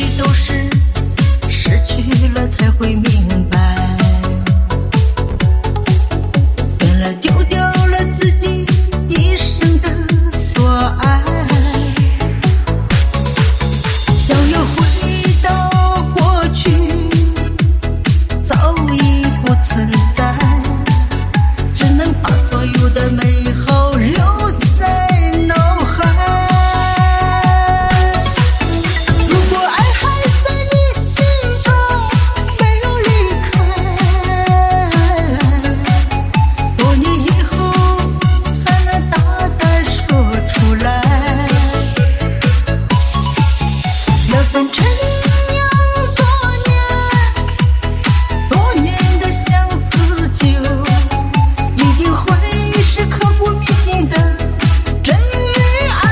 都是失去了才会明白，原来丢掉了自己一生的所爱，想要回到过去早已不存在，只能把所有的美好留在脑海。如果爱还在你心中没有离开，多年以后还能大胆说出来，那份陈酿多年的相思酒，一定会是刻骨铭心的真与爱。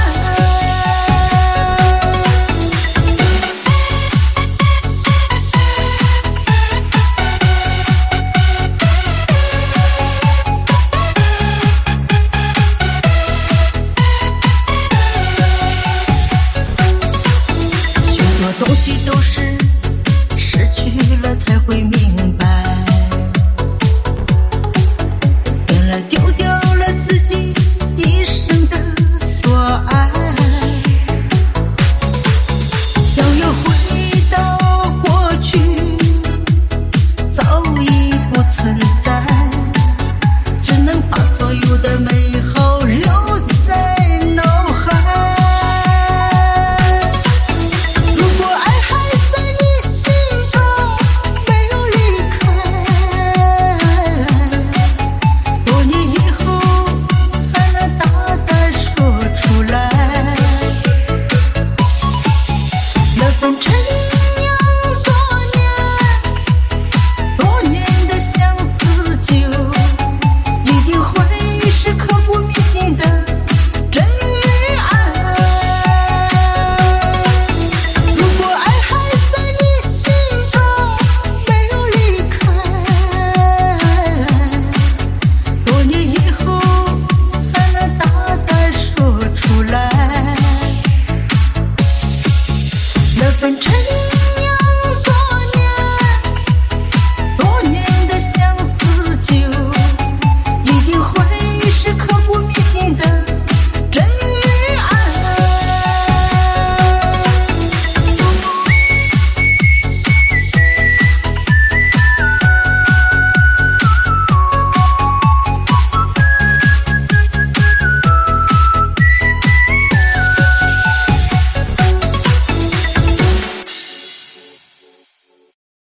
许多东西都是失去了才会明白，原来丢掉了自己一生的所爱，想要回到过去早已不存在，只能把所有的美好留在脑海。如果爱还在你心中没有离开，多年以后还能大胆说出来，那份陈酿多年的相思酒，一定会是刻骨铭心的真与爱。如果爱还在你心中没有离开，多年以后还能大胆说出来，那份陈酿多年的相思酒，一定会